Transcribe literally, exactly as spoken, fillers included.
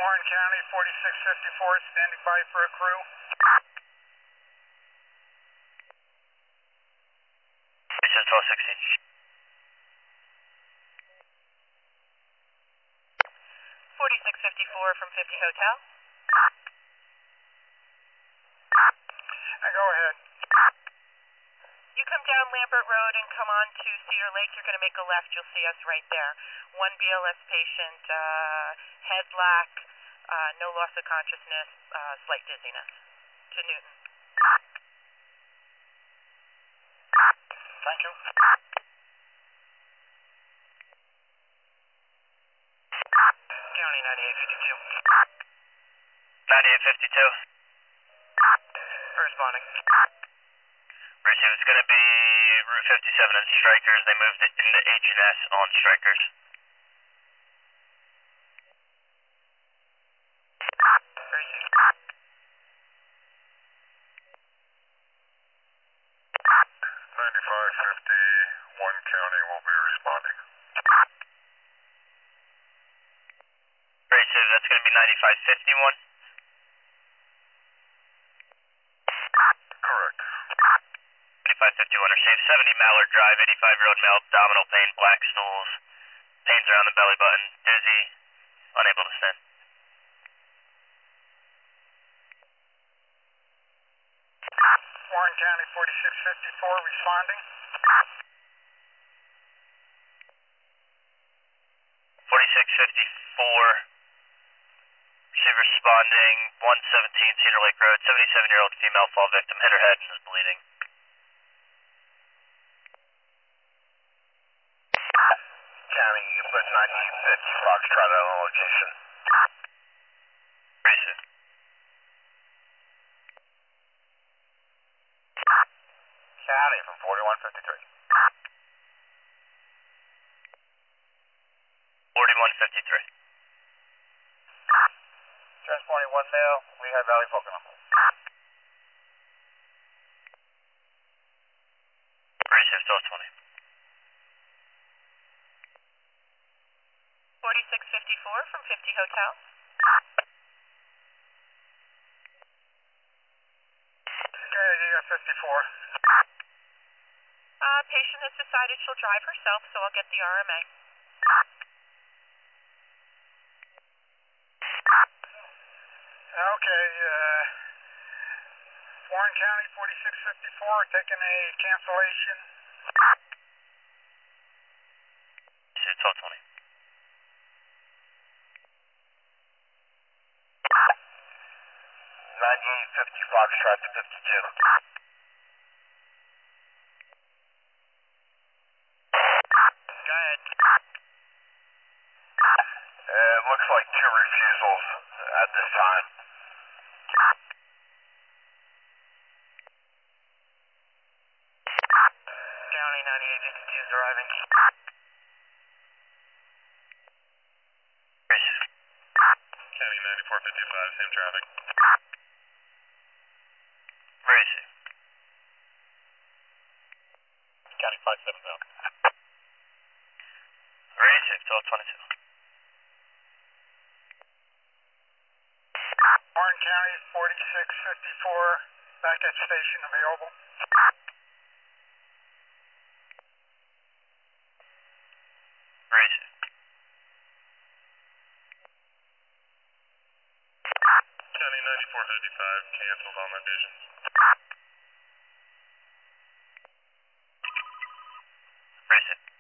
Warren County, forty-six fifty-four, standing by for a crew. This is twelve sixteen. forty-six fifty-four from fifty Hotel. Uh, go ahead. You come down Lambert Road and come on to Cedar Lake, you're going to make a left, you'll see us right there. One B L S patient, uh, head black, uh, no loss of consciousness, uh, slight dizziness. To Newton. Thank you. County ninety-eight fifty-two. ninety-eight fifty-two. Responding. Receive, it's going to be Route fifty-seven and Strikers. They moved it into H and S on Strikers. Receive. ninety-five fifty-one County will be responding. Receive, that's going to be ninety-five fifty-one. Correct. ninety-five fifty-one, receive seventy Mallard Drive, eighty-five-year-old male, abdominal pain, black stools, pains around the belly button, dizzy, unable to stand. Warren County, forty-six fifty-four, responding. forty-six fifty-four, receive responding, one seventeen Cedar Lake Road, seventy-seven-year-old female fall victim, hit her head and is bleeding. County, you put ninety-eight fifty, Foxtrot on location. Receive. County from forty-one fifty-three. forty-one fifty-three. Transporting one male, Lehigh Valley Pocono. Receive, twelve twenty. forty-six fifty-four from fifty Hotel. Okay, you got fifty-four. Uh, patient has decided she'll drive herself, so I'll get the R M A. Okay, uh, Warren County, forty-six fifty-four, taking a cancellation. Receive, twelve twenty. ninety-eight fifty, Foxtrot to fifty-two. Go ahead. Uh, looks like two refusals at this time. County ninety-eight fifty-two is arriving. Receive. County ninety-four fifty-five, same traffic. Receive. County five seven zero. Receive, twelve twenty-two. Warren County, forty-six fifty-four, back at station available. Receive. County ninety-four fifty-five, canceled on locations. Receive.